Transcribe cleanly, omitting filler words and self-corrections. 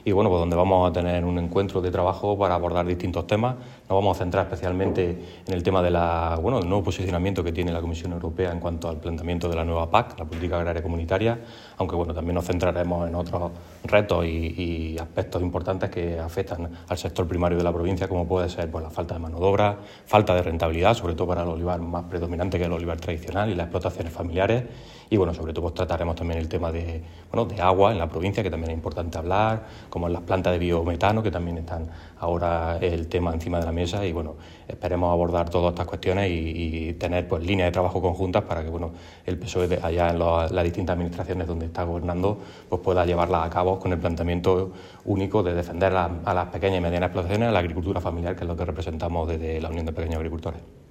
y bueno, pues donde vamos a tener un encuentro de trabajo para abordar distintos temas. Nos vamos a centrar especialmente en el tema del nuevo posicionamiento que tiene la Comisión Europea en cuanto al planteamiento de la nueva PAC, la Política Agraria Comunitaria, aunque bueno, también nos centraremos en otros retos y aspectos importantes que afectan al sector primario de la provincia, como puede ser pues, la falta de mano de obra, falta de rentabilidad, sobre todo para el olivar más predominante que el olivar tradicional y las explotaciones familiares. Y bueno, sobre todo pues, trataremos también el tema de agua en la provincia, que también es importante hablar, como en las plantas de biometano, que también están ahora el tema encima de la mesa. Y bueno, esperemos abordar todas estas cuestiones y tener pues líneas de trabajo conjuntas para que bueno, el PSOE allá en las distintas administraciones donde está gobernando pues pueda llevarlas a cabo con el planteamiento único de defender a las pequeñas y medianas explotaciones, a la agricultura familiar, que es lo que representamos desde la Unión de Pequeños Agricultores.